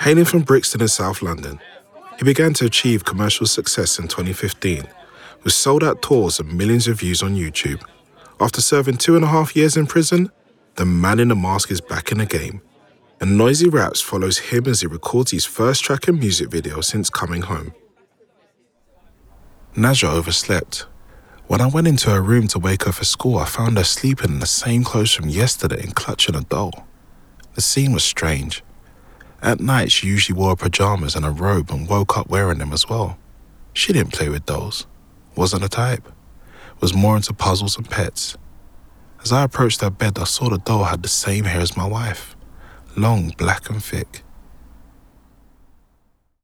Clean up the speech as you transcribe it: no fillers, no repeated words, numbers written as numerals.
Hailing from Brixton in South London, he began to achieve commercial success in 2015 with sold-out tours and millions of views on YouTube. After serving 2.5 years in prison, the Man in the Mask is back in the game, and Noisy Raps follows him as he records his first track and music video since coming home. Naja overslept. When I went into her room to wake her for school, I found her sleeping in the same clothes from yesterday and clutching a doll. The scene was strange. At night, she usually wore pajamas and a robe and woke up wearing them as well. She didn't play with dolls. Wasn't the type. Was more into puzzles and pets. As I approached her bed, I saw the doll had the same hair as my wife. Long, black and thick.